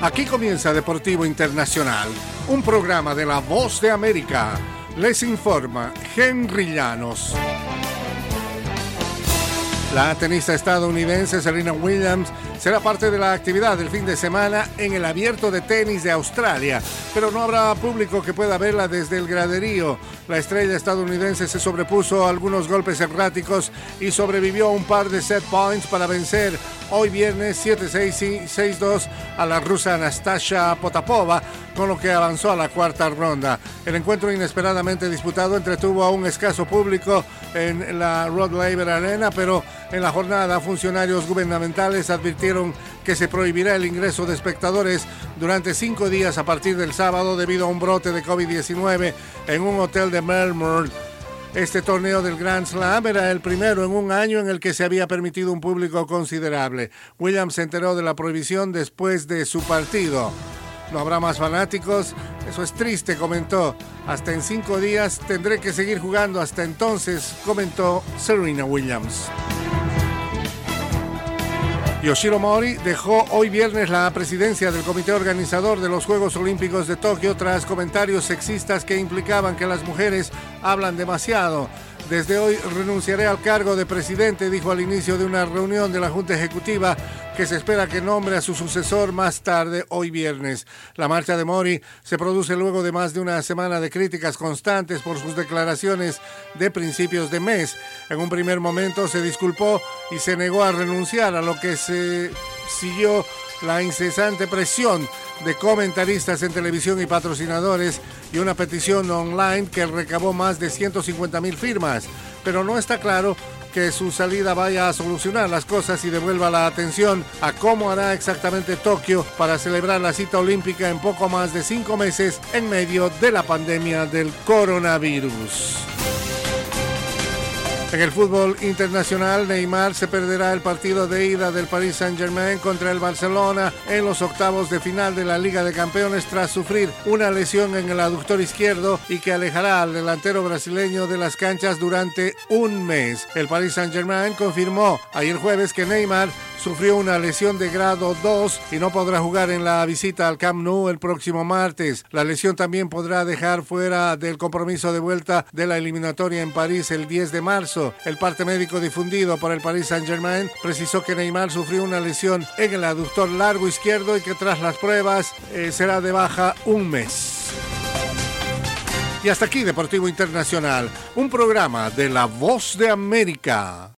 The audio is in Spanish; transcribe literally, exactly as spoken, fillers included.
Aquí comienza Deportivo Internacional, un programa de La Voz de América. Les informa Henry Llanos. La tenista estadounidense Serena Williams será parte de la actividad del fin de semana en el Abierto de Tenis de Australia, pero no habrá público que pueda verla desde el graderío. La estrella estadounidense se sobrepuso a algunos golpes erráticos y sobrevivió a un par de set points para vencer hoy viernes siete seis y seis dos a la rusa Anastasia Potapova, con lo que avanzó a la cuarta ronda. El encuentro inesperadamente disputado entretuvo a un escaso público en la Rod Laver Arena, pero en la jornada funcionarios gubernamentales advirtieron que se prohibirá el ingreso de espectadores durante cinco días a partir del sábado debido a un brote de COVID diecinueve en un hotel de Melbourne. Este torneo del Grand Slam era el primero en un año en el que se había permitido un público considerable. Williams se enteró de la prohibición después de su partido. No habrá más fanáticos, eso es triste, comentó. Hasta en cinco días tendré que seguir jugando hasta entonces, comentó Serena Williams. Yoshiro Mori dejó hoy viernes la presidencia del comité organizador de los Juegos Olímpicos de Tokio tras comentarios sexistas que implicaban que las mujeres hablan demasiado. Desde hoy renunciaré al cargo de presidente, dijo al inicio de una reunión de la Junta Ejecutiva que se espera que nombre a su sucesor más tarde hoy viernes. La marcha de Mori se produce luego de más de una semana de críticas constantes por sus declaraciones de principios de mes. En un primer momento se disculpó y se negó a renunciar, a lo que se siguió la incesante presión de comentaristas en televisión y patrocinadores y una petición online que recabó más de ciento cincuenta mil firmas. Pero no está claro que su salida vaya a solucionar las cosas y devuelva la atención a cómo hará exactamente Tokio para celebrar la cita olímpica en poco más de cinco meses en medio de la pandemia del coronavirus. En el fútbol internacional, Neymar se perderá el partido de ida del Paris Saint-Germain contra el Barcelona en los octavos de final de la Liga de Campeones tras sufrir una lesión en el aductor izquierdo y que alejará al delantero brasileño de las canchas durante un mes. El Paris Saint-Germain confirmó ayer jueves que Neymar sufrió una lesión de grado dos y no podrá jugar en la visita al Camp Nou el próximo martes. La lesión también podrá dejar fuera del compromiso de vuelta de la eliminatoria en París el diez de marzo. El parte médico difundido por el Paris Saint-Germain precisó que Neymar sufrió una lesión en el aductor largo izquierdo y que tras las pruebas eh, será de baja un mes. Y hasta aquí Deportivo Internacional, un programa de La Voz de América.